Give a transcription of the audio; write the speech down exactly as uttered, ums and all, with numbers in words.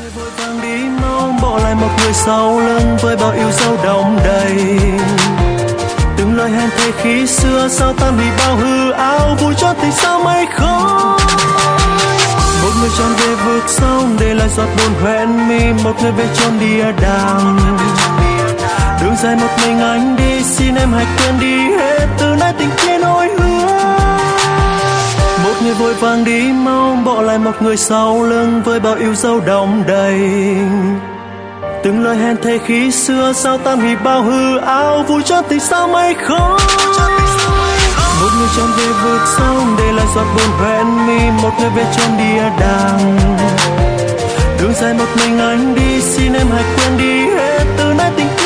người vội vàng đi mau bỏ lại một người sau lưng với bao yêu dấu đong đầy. Từng lời hẹn thề khi xưa sao tan vì bao hư ảo, vui cho tình sao mây khói. Một người tròn về vực sâu để lại giọt buồn hoen mi, một người về chôn địa đàng. Đường dài một mình anh đi, xin em hãy quên đi hết từ nay tình kia nỗi hứa. Một người vội vàng đi mau bỏ lại một người sau lưng với bao yêu dấu đong đầy. Từng lời hẹn thề khi xưa sao tan vì bao hư ảo, vui cho tình sao mây khói. Một người tròn về vực sâu để lại giọt buồn hoen mi, một người về chôn địa đàng. Đường dài một mình anh đi, xin em hãy quên đi hết từ nay tình